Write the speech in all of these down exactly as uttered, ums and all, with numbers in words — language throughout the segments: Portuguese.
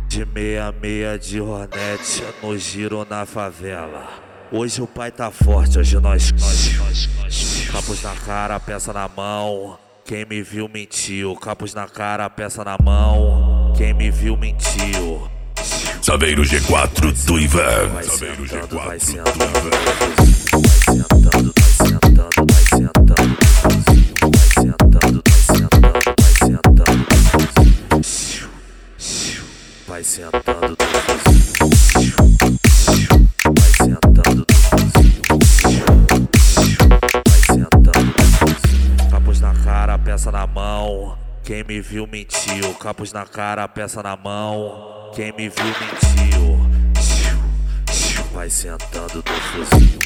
De meia meia de Hornet no giro na favela. Hoje o pai tá forte, hoje nós, nós, nós, nós. Capuz na cara, peça na mão. Quem me viu mentiu. Capuz na cara, peça na mão. Quem me viu mentiu. Saveiro G quatro do Ivan. Vai Saveiro G sentando, vai quatro do sentando, Ivan. vai sentando, vai sentando, vai sentando, vai sentando, vai sentando, vai sentando, vai sentando, vai sentando, vai sentando, capuz na cara, peça na mão. Quem me viu mentiu. Capuz na cara, peça na mão. Quem me viu mentiu. Vai sentando do fuzil.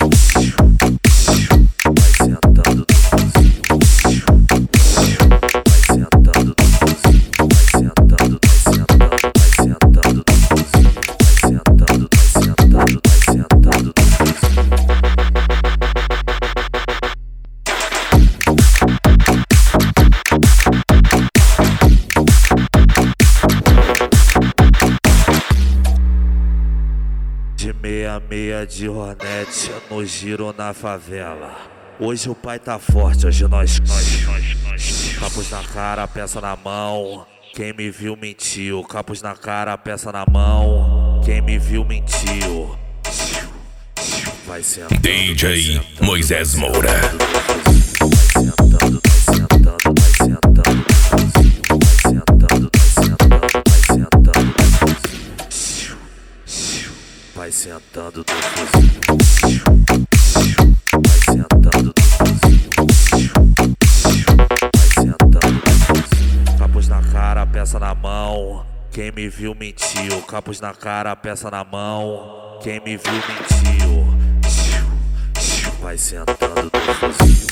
Vai sentando do fuzil. Vai sentando do fuzil. Vai sentando, vai sentando, vai sentando do fuzil. Vai sentando, vai sentando, vai sentando do fuzil. De meia meia de Hornet no giro na favela. Hoje o pai tá forte, hoje nós, nós, nós, nós. Capuz na cara, peça na mão. Quem me viu mentiu. Capuz na cara, peça na mão. Quem me viu mentiu. Vai sentando, D J Moisés Moura. vai sentando, vai sentando, vai sentando, vai sentando, vai sentando, vai sentando, vai sentando do fuzil. Vai sentando do fuzil. Vai sentando do fuzil. Capuz na cara, peça na mão. Quem me viu mentiu. Capuz na cara, peça na mão. Quem me viu mentiu. Vai sentando do fuzil.